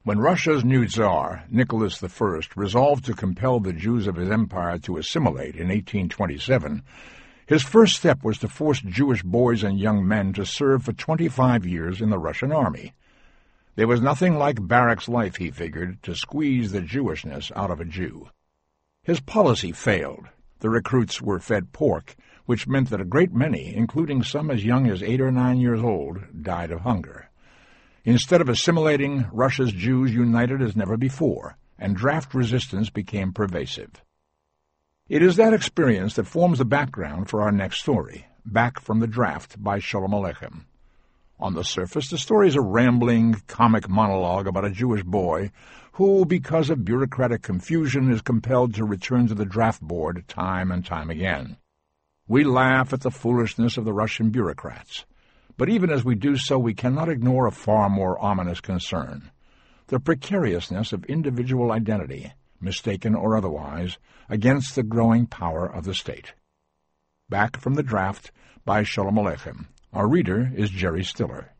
When Russia's new Tsar, Nicholas I, resolved to compel the Jews of his empire to assimilate in 1827, his first step was to force Jewish boys and young men to serve for 25 years in the Russian army. There was nothing like barracks life, he figured, to squeeze the Jewishness out of a Jew. His policy failed. The recruits were fed pork, which meant that a great many, including some as young as 8 or 9 years old, died of hunger. Instead of assimilating, Russia's Jews united as never before, and draft resistance became pervasive. It is that experience that forms the background for our next story, Back from the Draft by Sholem Aleichem. On the surface, the story is a rambling, comic monologue about a Jewish boy who, because of bureaucratic confusion, is compelled to return to the draft board time and time again. We laugh at the foolishness of the Russian bureaucrats, but even as we do so, we cannot ignore a far more ominous concern: the precariousness of individual identity, mistaken or otherwise, against the growing power of the state. Back from the Draft by Sholem Aleichem. Our reader is Jerry Stiller.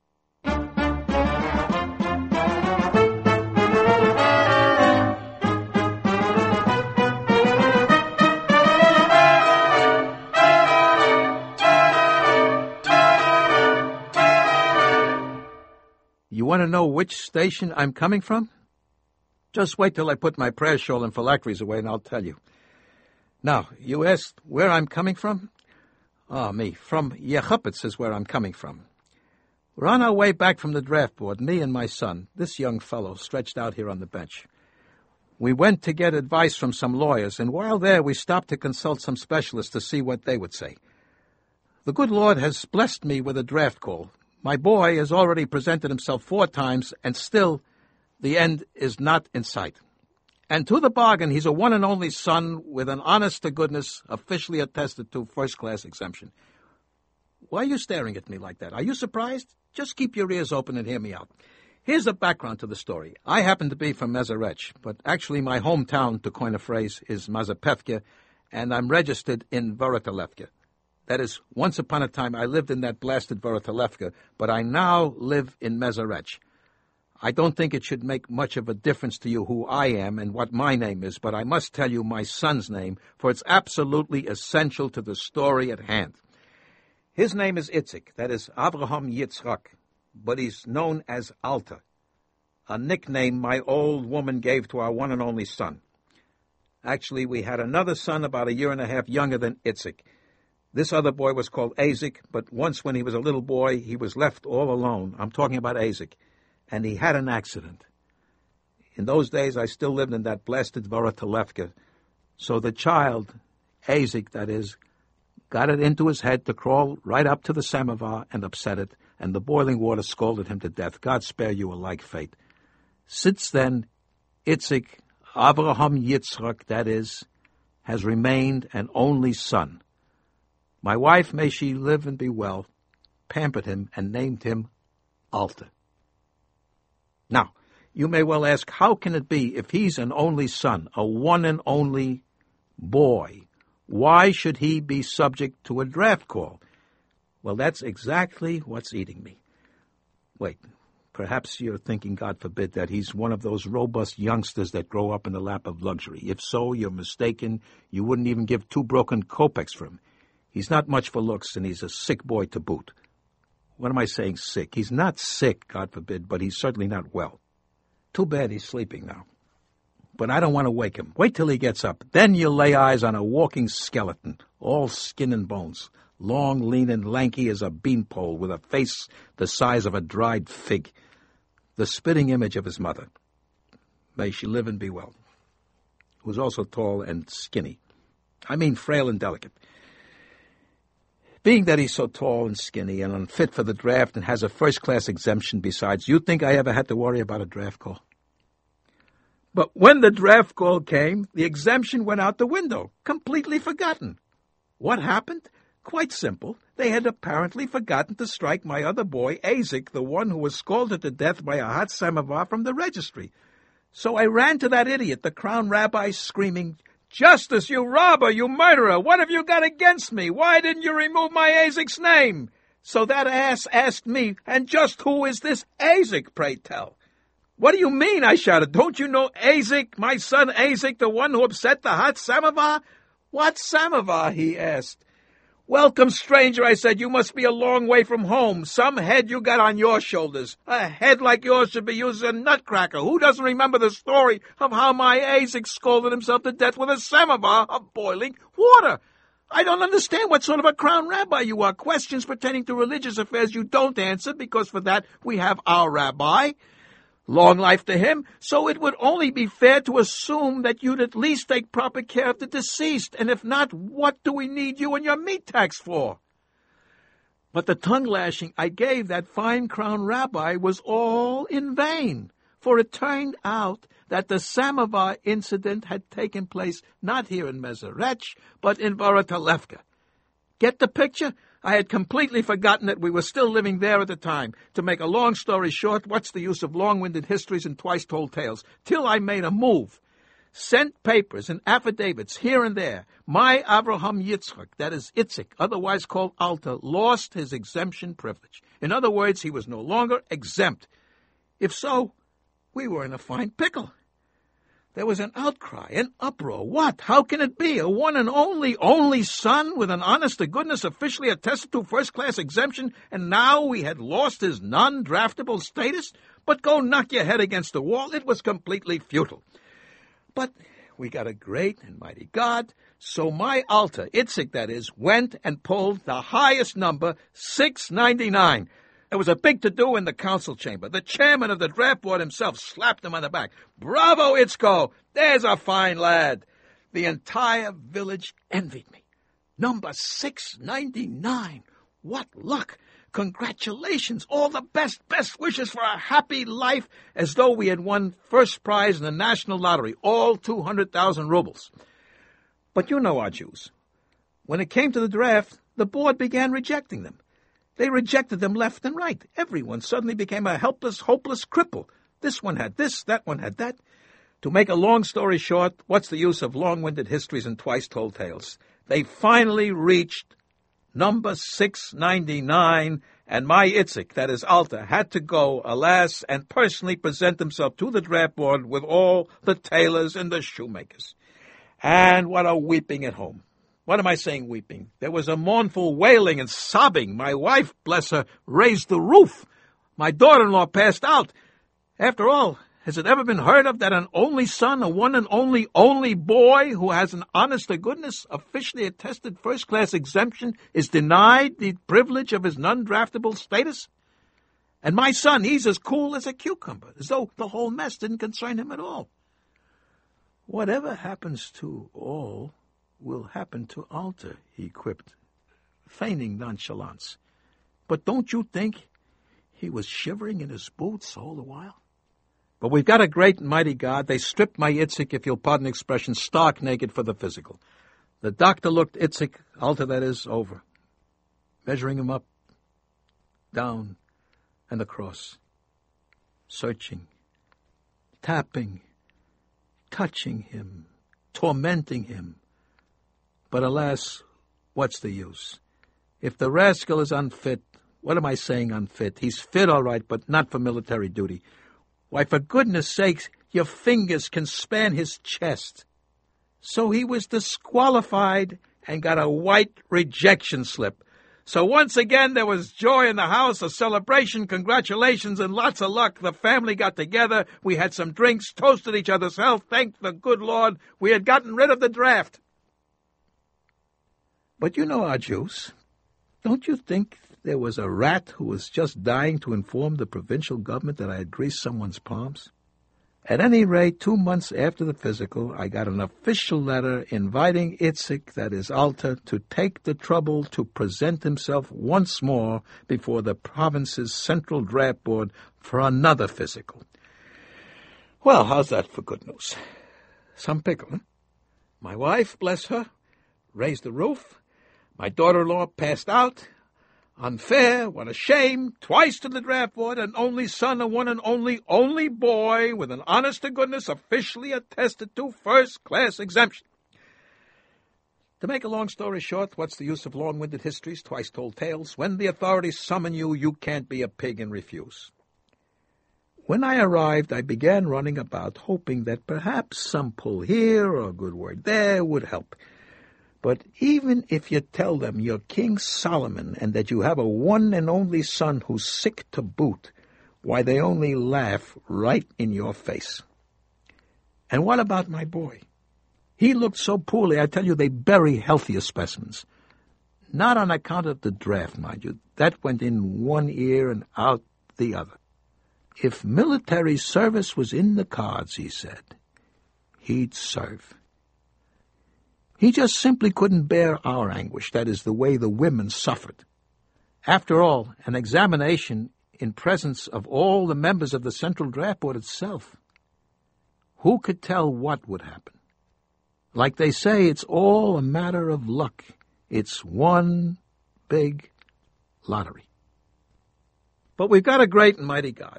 You want to know which station I'm coming from? Just wait till I put my prayer shawl and phylacteries away, and I'll tell you. Now, you asked where I'm coming from? From Yechupetz is where I'm coming from. We're on our way back from the draft board, me and my son, this young fellow stretched out here on the bench. We went to get advice from some lawyers, and while there we stopped to consult some specialists to see what they would say. The good Lord has blessed me with a draft call. My boy has already presented himself 4 times, and still the end is not in sight. And to the bargain, he's a one and only son with an honest-to-goodness, officially attested to first-class exemption. Why are you staring at me like that? Are you surprised? Just keep your ears open and hear me out. Here's the background to the story. I happen to be from Mezerech, but actually my hometown, to coin a phrase, is Mazapevka, and I'm registered in Vorotalevka. That is, once upon a time I lived in that blasted Vorotalevka, but I now live in Mezerech. I don't think it should make much of a difference to you who I am and what my name is, but I must tell you my son's name, for it's absolutely essential to the story at hand. His name is Itzik, that is Avraham Yitzchak, but he's known as Alta, a nickname my old woman gave to our one and only son. Actually, we had another son about 1.5 years younger than Itzik. This other boy was called Azik, but once when he was a little boy, he was left all alone. I'm talking about Azik. And he had an accident. In those days, I still lived in that blasted Vorotalevka. So the child, Azik that is, got it into his head to crawl right up to the samovar and upset it, and the boiling water scalded him to death. God spare you a like fate. Since then, Itzik, Avraham Yitzchak, that is, has remained an only son. My wife, may she live and be well, pampered him and named him Alta. Now, you may well ask, how can it be if he's an only son, a one and only boy? Why should he be subject to a draft call? Well, that's exactly what's eating me. Wait, perhaps you're thinking, God forbid, that he's one of those robust youngsters that grow up in the lap of luxury. If so, you're mistaken. You wouldn't even give 2 broken kopecks for him. He's not much for looks, and he's a sick boy to boot. What am I saying, sick? He's not sick, God forbid, but he's certainly not well. Too bad he's sleeping now. But I don't want to wake him. Wait till he gets up. Then you'll lay eyes on a walking skeleton, all skin and bones, long, lean, and lanky as a beanpole, with a face the size of a dried fig, the spitting image of his mother. May she live and be well. Who was also tall and skinny. I mean frail and delicate. Being that he's so tall and skinny and unfit for the draft and has a first-class exemption besides, you think I ever had to worry about a draft call? But when the draft call came, the exemption went out the window, completely forgotten. What happened? Quite simple. They had apparently forgotten to strike my other boy, Azik, the one who was scalded to death by a hot samovar from the registry. So I ran to that idiot, the crown rabbi, screaming, "Justice, you robber, you murderer! What have you got against me? Why didn't you remove my Azik's name?" So that ass asked me, "And just who is this Azik, pray tell?" "What do you mean?" I shouted. "Don't you know Azik, my son Azik, the one who upset the hot samovar?" "What samovar?" he asked. "Welcome, stranger," I said. "You must be a long way from home. Some head you got on your shoulders. A head like yours should be used as a nutcracker. Who doesn't remember the story of how my Azik scalded himself to death with a samovar of boiling water? I don't understand what sort of a crown rabbi you are. Questions pertaining to religious affairs you don't answer, because for that we have our rabbi. Long life to him. So it would only be fair to assume that you'd at least take proper care of the deceased, and if not, what do we need you and your meat tax for?" But the tongue-lashing I gave that fine crown rabbi was all in vain, for it turned out that the samovar incident had taken place not here in Meserech, but in Vorotalevka. Get the picture? I had completely forgotten that we were still living there at the time. To make a long story short, what's the use of long-winded histories and twice-told tales? Till I made a move. Sent papers and affidavits here and there. My Avraham Yitzchak, that is Itzik, otherwise called Alta, lost his exemption privilege. In other words, he was no longer exempt. If so, we were in a fine pickle. There was an outcry, an uproar. What? How can it be? A one and only son with an honest-to-goodness officially attested to first-class exemption, and now he had lost his non-draftable status? But go knock your head against the wall. It was completely futile. But we got a great and mighty God, so my Alta, Itzik that is, went and pulled the highest number, 699. There was a big to-do in the council chamber. The chairman of the draft board himself slapped him on the back. "Bravo, Itzko! There's a fine lad!" The entire village envied me. Number 699. What luck! Congratulations! All the best wishes for a happy life, as though we had won first prize in the national lottery, all 200,000 rubles. But you know our Jews. When it came to the draft, the board began rejecting them. They rejected them left and right. Everyone suddenly became a helpless, hopeless cripple. This one had this, that one had that. To make a long story short, what's the use of long-winded histories and twice-told tales? They finally reached number 699, and my Itzik, that is Alta, had to go, alas, and personally present himself to the draft board with all the tailors and the shoemakers. And what a weeping at home. What am I saying, weeping? There was a mournful wailing and sobbing. My wife, bless her, raised the roof. My daughter-in-law passed out. After all, has it ever been heard of that an only son, a one and only boy who has an honest-to-goodness, officially attested first-class exemption, is denied the privilege of his non-draftable status? And my son, he's as cool as a cucumber, as though the whole mess didn't concern him at all. Whatever happens to all will happen to Alta, he quipped, feigning nonchalance. But don't you think he was shivering in his boots all the while? But we've got a great and mighty God. They stripped my Itzik, if you'll pardon the expression, stark naked for the physical. The doctor looked Itzik, Alta that is, over, measuring him up, down, and across, searching, tapping, touching him, tormenting him. But alas, what's the use? If the rascal is unfit, what am I saying unfit? He's fit, all right, but not for military duty. Why, for goodness sakes, your fingers can span his chest. So he was disqualified and got a white rejection slip. So once again there was joy in the house, a celebration, congratulations, and lots of luck. The family got together, we had some drinks, toasted each other's health, thanked the good Lord we had gotten rid of the draft. But you know our Jews. Don't you think there was a rat who was just dying to inform the provincial government that I had greased someone's palms? At any rate, 2 months after the physical, I got an official letter inviting Itzik, that is Alta, to take the trouble to present himself once more before the province's central draft board for another physical. Well, how's that for good news? Some pickle, huh? My wife, bless her, raised the roof. My daughter-in-law passed out. Unfair, what a shame, twice to the draft board, an only son, a one and only boy, with an honest-to-goodness officially attested to first-class exemption. To make a long story short, what's the use of long-winded histories, twice-told tales? When the authorities summon you, you can't be a pig and refuse. When I arrived, I began running about, hoping that perhaps some pull here or a good word there would help. But even if you tell them you're King Solomon and that you have a one and only son who's sick to boot, why, they only laugh right in your face. And what about my boy? He looked so poorly, I tell you, they bury healthier specimens. Not on account of the draft, mind you. That went in one ear and out the other. If military service was in the cards, he said, he'd serve. He just simply couldn't bear our anguish, that is, the way the women suffered. After all, an examination in presence of all the members of the Central Draft Board itself. Who could tell what would happen? Like they say, it's all a matter of luck. It's one big lottery. But we've got a great and mighty God.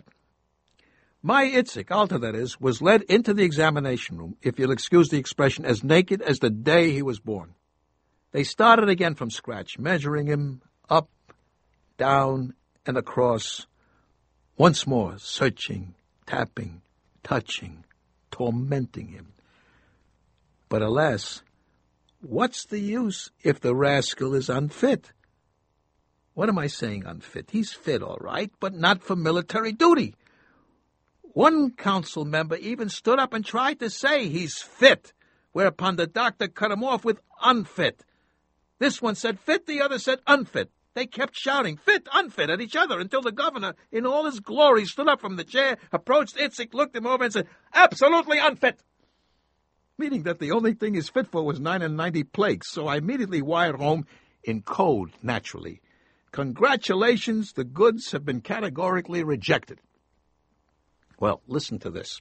My Itzik, Alta that is, was led into the examination room, if you'll excuse the expression, as naked as the day he was born. They started again from scratch, measuring him up, down, and across. Once more, searching, tapping, touching, tormenting him. But alas, what's the use if the rascal is unfit? What am I saying, unfit? He's fit, all right, but not for military duty. One council member even stood up and tried to say he's fit, whereupon the doctor cut him off with unfit. This one said fit, the other said unfit. They kept shouting fit, unfit at each other until the governor, in all his glory, stood up from the chair, approached Itzik, looked him over and said, absolutely unfit. Meaning that the only thing he's fit for was 99 plagues, so I immediately wired home, in code, naturally. Congratulations, the goods have been categorically rejected. Well, listen to this.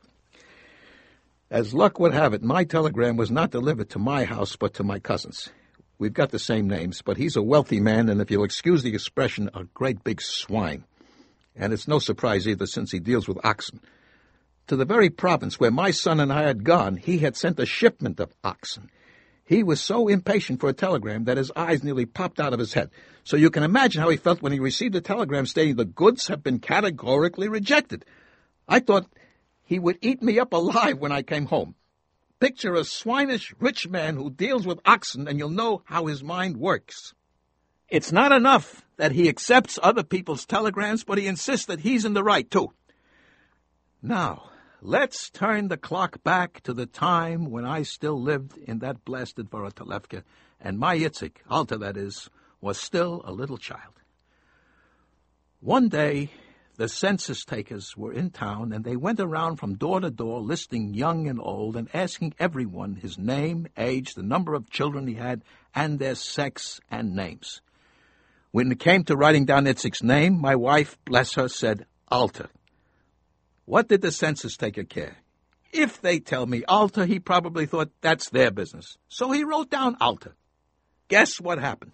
As luck would have it, my telegram was not delivered to my house, but to my cousin's. We've got the same names, but he's a wealthy man, and if you'll excuse the expression, a great big swine. And it's no surprise either, since he deals with oxen. To the very province where my son and I had gone, he had sent a shipment of oxen. He was so impatient for a telegram that his eyes nearly popped out of his head. So you can imagine how he felt when he received a telegram stating the goods have been categorically rejected. I thought he would eat me up alive when I came home. Picture a swinish rich man who deals with oxen, and you'll know how his mind works. It's not enough that he accepts other people's telegrams, but he insists that he's in the right, too. Now, let's turn the clock back to the time when I still lived in that blasted Vorotalevka, and my Itzik, Alta that is, was still a little child. One day, the census takers were in town, and they went around from door to door listing young and old and asking everyone his name, age, the number of children he had, and their sex and names. When it came to writing down Itzik's name, my wife, bless her, said Alta. What did the census taker care? If they tell me Alta, he probably thought that's their business. So he wrote down Alta. Guess what happened?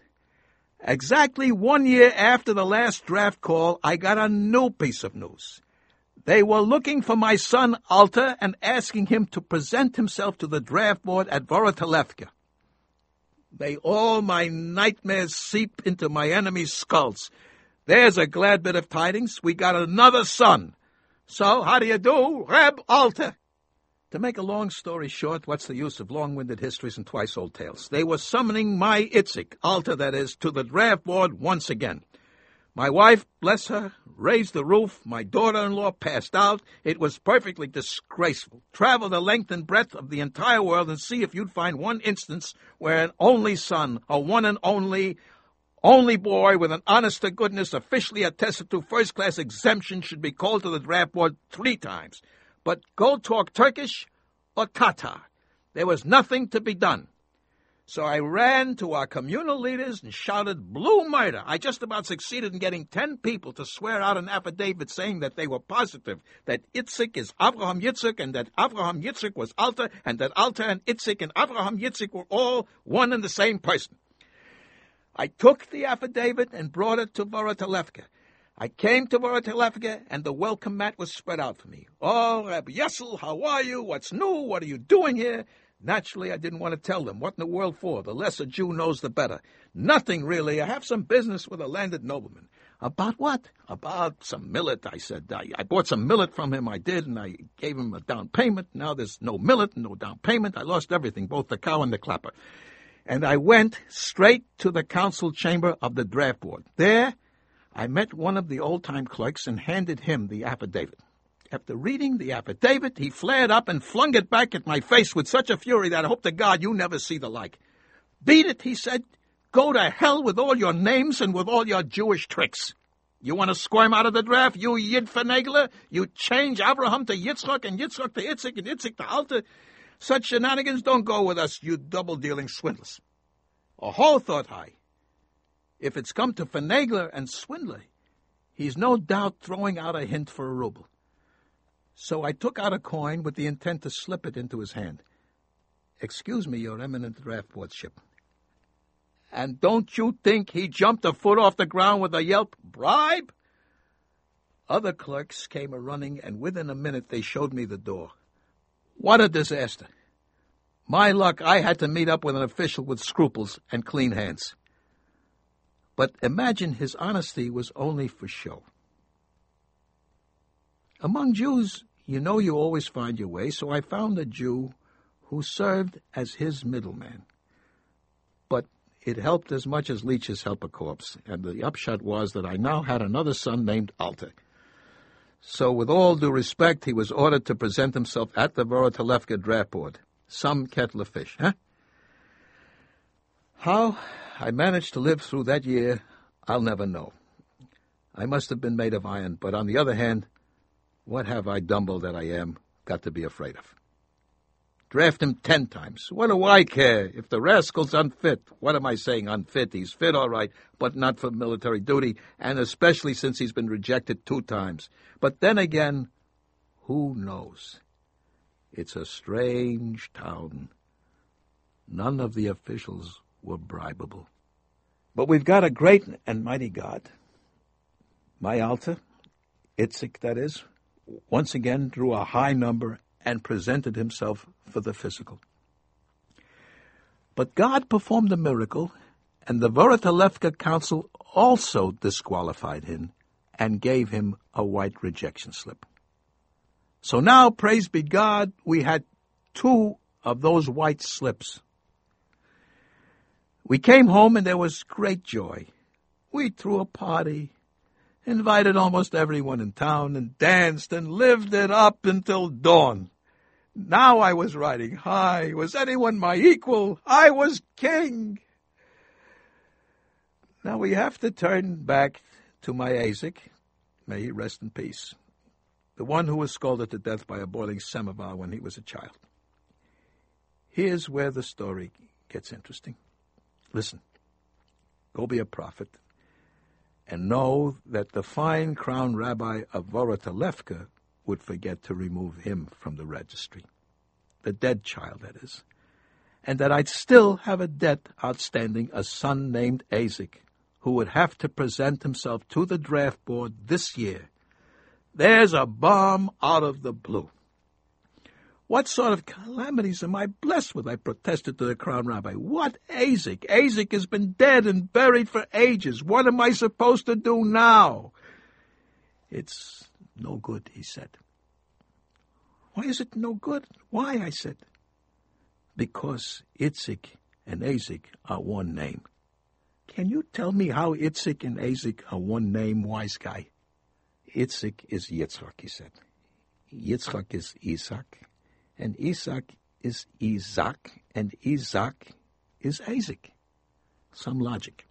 Exactly 1 year after the last draft call, I got a new piece of news. They were looking for my son Alta and asking him to present himself to the draft board at Vorotalevka. May all my nightmares seep into my enemies' skulls. There's a glad bit of tidings. We got another son. So, how do you do, Reb Alta? To make a long story short, what's the use of long-winded histories and twice-old tales? They were summoning my Itzik, Alta that is, to the draft board once again. My wife, bless her, raised the roof. My daughter-in-law passed out. It was perfectly disgraceful. Travel the length and breadth of the entire world and see if you'd find one instance where an only son, a one and only boy with an honest-to-goodness officially attested to first-class exemption should be called to the draft board 3 times. But go talk Turkish or Tatar. There was nothing to be done. So I ran to our communal leaders and shouted blue murder. I just about succeeded in getting 10 people to swear out an affidavit saying that they were positive that Itzik is Avraham Yitzhak and that Avraham Yitzhak was Alta and that Alta and Itzik and Avraham Yitzhak were all one and the same person. I took the affidavit and brought it to Vorotalevka. I came to Vorotalevka, and the welcome mat was spread out for me. Oh, Rabbi Yessel, how are you? What's new? What are you doing here? Naturally, I didn't want to tell them. What in the world for? The less a Jew knows, the better. Nothing, really. I have some business with a landed nobleman. About what? About some millet, I said. I bought some millet from him, I did, and I gave him a down payment. Now there's no millet, no down payment. I lost everything, both the cow and the clapper. And I went straight to the council chamber of the draft board. There, I met one of the old-time clerks and handed him the affidavit. After reading the affidavit, he flared up and flung it back at my face with such a fury that I hope to God you never see the like. "Beat it," he said. "Go to hell with all your names and with all your Jewish tricks. You want to squirm out of the draft, you Yid finagler? You change Abraham to Yitzchak and Yitzchak to Itzik and Itzik to Alta? Such shenanigans don't go with us, you double-dealing swindlers." "Oh," thought I. If it's come to finagler and swindler, he's no doubt throwing out a hint for a ruble. So I took out a coin with the intent to slip it into his hand. "Excuse me, your eminent draft boardship." And don't you think he jumped a foot off the ground with a yelp? "Bribe?" Other clerks came a-running, and within a minute they showed me the door. What a disaster. My luck, I had to meet up with an official with scruples and clean hands. But imagine his honesty was only for show. Among Jews, you always find your way, so I found a Jew who served as his middleman. But it helped as much as leeches help a corpse, and the upshot was that I now had another son named Alta. So with all due respect, he was ordered to present himself at the Vorotalevka draft board. Some kettle of fish, huh? How I managed to live through that year, I'll never know. I must have been made of iron, but on the other hand, what have I, dumble that I am, got to be afraid of? Draft him 10 times. What do I care? If the rascal's unfit, what am I saying unfit? He's fit, all right, but not for military duty, and especially since he's been rejected 2 times. But then again, who knows? It's a strange town. None of the officials were bribable. But we've got a great and mighty God. My Alta, Itzik that is, once again drew a high number and presented himself for the physical. But God performed a miracle, and the Vorotalevka Council also disqualified him and gave him a white rejection slip. So now, praise be God, we had 2 of those white slips. We came home and there was great joy. We threw a party, invited almost everyone in town, and danced and lived it up until dawn. Now I was riding high. Was anyone my equal? I was king. Now we have to turn back to my Isaac. May he rest in peace. The one who was scalded to death by a boiling samovar when he was a child. Here's where the story gets interesting. Listen, go be a prophet, and know that the fine crown rabbi of Vorotalevka would forget to remove him from the registry. The dead child, that is. And that I'd still have a debt outstanding, a son named Isaac, who would have to present himself to the draft board this year. There's a bomb out of the blue. What sort of calamities am I blessed with? I protested to the crown rabbi. What Isaac? Isaac has been dead and buried for ages. What am I supposed to do now? It's no good, he said. Why is it no good? Why, I said. Because Itzik and Isaac are one name. Can you tell me how Itzik and Isaac are one name, wise guy? Itzik is Yitzchak, he said. Yitzchak is Isaac, and Isaac is Isaac, and Isaac is Isaac. Some logic.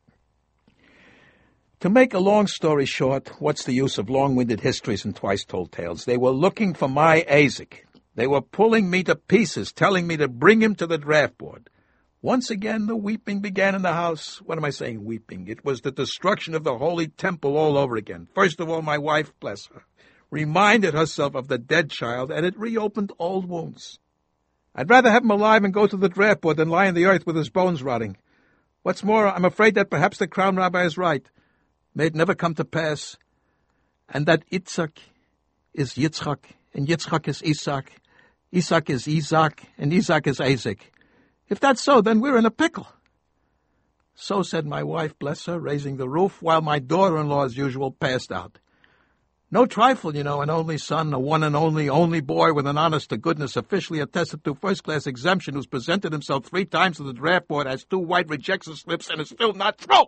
To make a long story short, what's the use of long-winded histories and twice-told tales? They were looking for my Isaac. They were pulling me to pieces, telling me to bring him to the draft board. Once again, the weeping began in the house. What am I saying, weeping? It was the destruction of the holy temple all over again. First of all, my wife, bless her, reminded herself of the dead child, and it reopened old wounds. I'd rather have him alive and go to the draft board than lie in the earth with his bones rotting. What's more, I'm afraid that perhaps the crown rabbi is right. May it never come to pass, and that Isaac is Yitzchak, and Yitzchak is Isaac, Isaac is Isaac, and Isaac is Isaac. If that's so, then we're in a pickle. So said my wife, bless her, raising the roof, while my daughter-in-law, as usual, passed out. No trifle, an only son, a one and only boy with an honest-to-goodness, officially attested to first-class exemption, who's presented himself 3 times to the draft board, has 2 white rejection slips, and is still not through.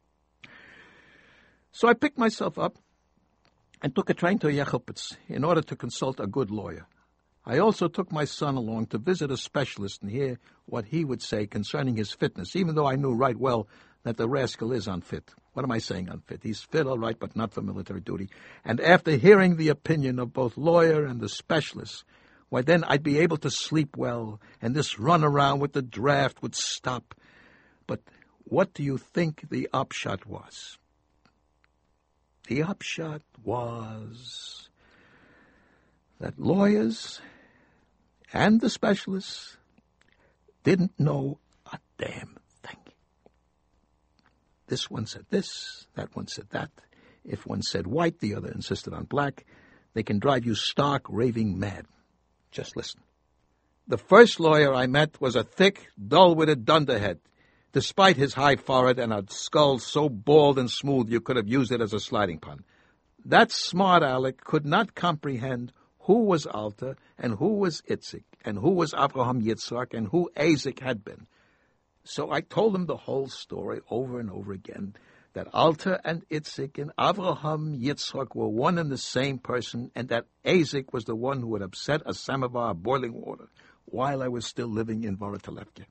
So I picked myself up and took a train to Yechupetz in order to consult a good lawyer. I also took my son along to visit a specialist and hear what he would say concerning his fitness, even though I knew right well that the rascal is unfit. What am I saying, unfit? He's fit, all right, but not for military duty. And after hearing the opinion of both lawyer and the specialist, why, then I'd be able to sleep well, and this run around with the draft would stop. But what do you think the upshot was? The upshot was that lawyers and the specialists didn't know a damn thing. This one said this, that one said that. If one said white, the other insisted on black. They can drive you stark, raving mad. Just listen. The first lawyer I met was a thick, dull-witted dunderhead, despite his high forehead and a skull so bald and smooth you could have used it as a sliding pond. That smart aleck could not comprehend who was Alta and who was Itzik and who was Avraham Yitzhak and who Isaac had been. So I told him the whole story over and over again, that Alta and Itzik and Avraham Yitzhak were one and the same person, and that Isaac was the one who had upset a samovar of boiling water while I was still living in Vorotalevka.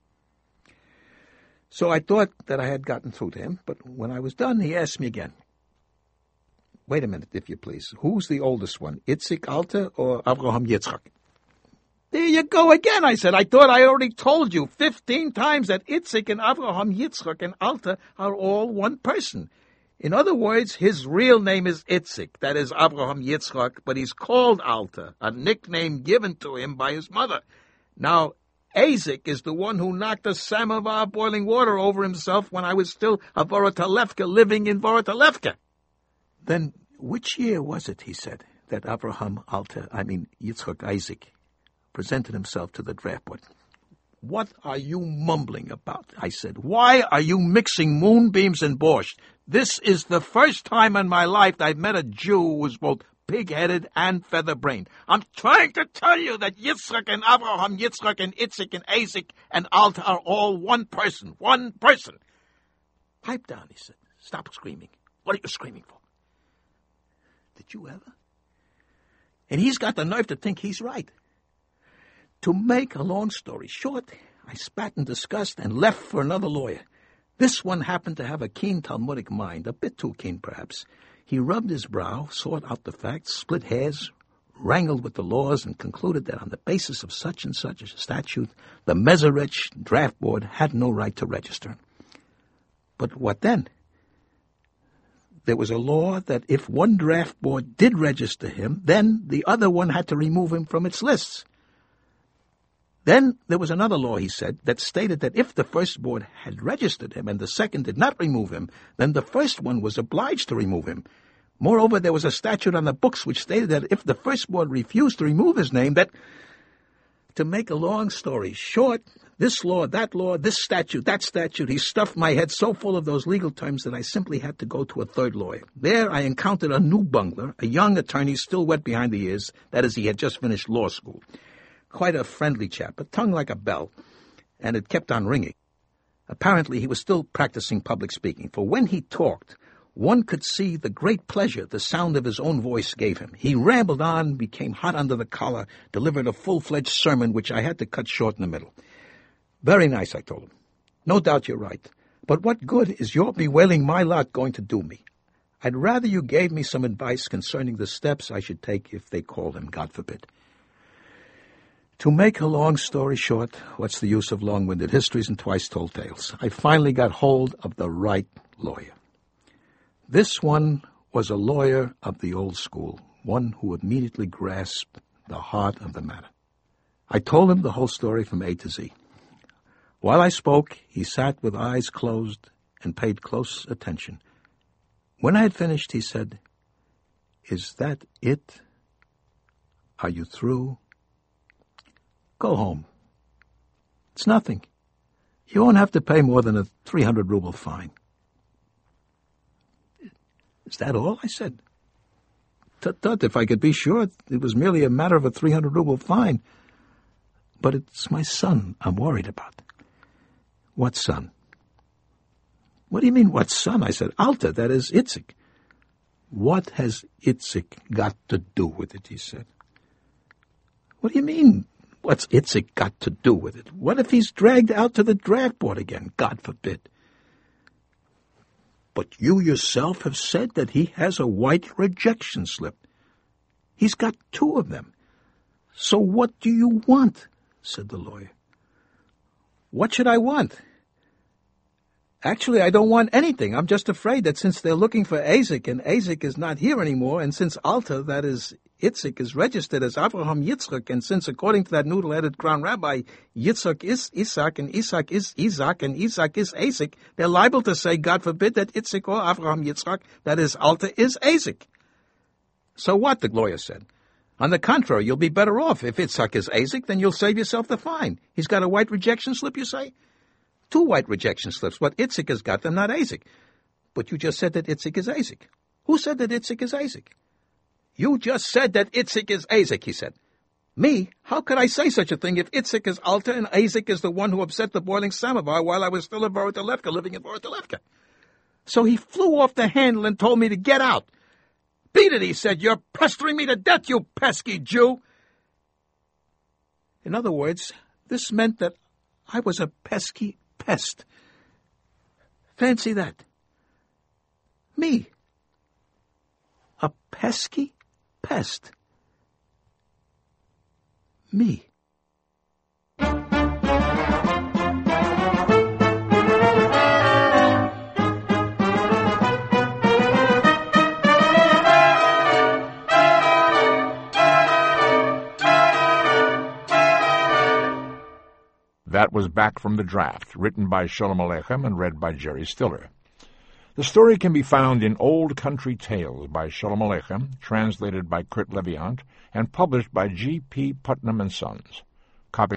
So I thought that I had gotten through to him, but when I was done, he asked me again, wait a minute, if you please, who's the oldest one, Itzik Alta or Avraham Yitzchak? There you go again, I said. I thought I already told you 15 times that Itzik and Avraham Yitzchak and Alta are all one person. In other words, his real name is Itzik, that is Avraham Yitzchak, but he's called Alta, a nickname given to him by his mother. Now, Isaac is the one who knocked a samovar of boiling water over himself when I was still a Vorotalevka living in Vorotalevka. Then which year was it, he said, that Avraham Yitzchak Isaac presented himself to the draft board? What are you mumbling about? I said. Why are you mixing moonbeams and borscht? This is the first time in my life that I've met a Jew who was both pig-headed and feather-brained. I'm trying to tell you that Yitzchak and Avraham, Yitzchak and Itzik and Isaac and Alta are all one person. One person. Pipe down, he said. Stop screaming. What are you screaming for? Did you ever? And he's got the nerve to think he's right. To make a long story short, I spat in disgust and left for another lawyer. This one happened to have a keen Talmudic mind, a bit too keen perhaps. He rubbed his brow, sought out the facts, split hairs, wrangled with the laws, and concluded that on the basis of such and such a statute, the Meserich draft board had no right to register. But what then? There was a law that if one draft board did register him, then the other one had to remove him from its lists. Then there was another law, he said, that stated that if the first board had registered him and the second did not remove him, then the first one was obliged to remove him. Moreover, there was a statute on the books which stated that if the first board refused to remove his name, that, to make a long story short, this law, that law, this statute, that statute, he stuffed my head so full of those legal terms that I simply had to go to a third lawyer. There I encountered a new bungler, a young attorney still wet behind the ears, that is, he had just finished law school. Quite a friendly chap, a tongue like a bell, and it kept on ringing. Apparently he was still practicing public speaking, for when he talked, one could see the great pleasure the sound of his own voice gave him. He rambled on, became hot under the collar, delivered a full-fledged sermon which I had to cut short in the middle. Very nice, I told him. No doubt you're right. But what good is your bewailing my lot going to do me? I'd rather you gave me some advice concerning the steps I should take if they called him, God forbid. To make a long story short, what's the use of long-winded histories and twice-told tales? I finally got hold of the right lawyer. This one was a lawyer of the old school, one who immediately grasped the heart of the matter. I told him the whole story from A to Z. While I spoke, he sat with eyes closed and paid close attention. When I had finished, he said, "Is that it? Are you through? Go home. It's nothing. You won't have to pay more than a 300-ruble fine. Is that all? I said. Tut, if I could be sure it was merely a matter of a 300-ruble fine. But it's my son I'm worried about. What son? What do you mean, what son? I said, Alta, that is Itzik. What has Itzik got to do with it, he said. What do you mean, what's Itzik got to do with it? What if he's dragged out to the draft board again? God forbid. But you yourself have said that he has a white rejection slip. He's got 2 of them. So what do you want? Said the lawyer. What should I want? Actually, I don't want anything. I'm just afraid that since they're looking for Azik, and Azik is not here anymore, and since Alta, that is Itzik, is registered as Avraham Yitzchak, and since according to that noodle-headed crown rabbi, Yitzchak is Isaac, and Isaac is Isaac, and Isaac is Azik, they're liable to say, God forbid, that Itzik or Avraham Yitzchak, that is Alta, is Azik. So what, the lawyer said. On the contrary, you'll be better off. If Itzhak is Azik, then you'll save yourself the fine. He's got a white rejection slip, you say? 2 white rejection slips. What Itzik has got, them, not Azik. But you just said that Itzik is Azik. Who said that Itzik is Azik? You just said that Itzik is Azik, he said. Me? How could I say such a thing if Itzik is Alta and Azik is the one who upset the boiling samovar while I was still in Vorotilevka, living in Vorotilevka? So he flew off the handle and told me to get out. Beat it, he said. You're pestering me to death, you pesky Jew. In other words, this meant that I was a pesky pest. Fancy that. Me. A pesky pest. Me. That was Back from the Draft, written by Sholem Aleichem and read by Jerry Stiller. The story can be found in Old Country Tales by Sholem Aleichem, translated by Kurt Leviant, and published by G. P. Putnam and Sons. Copy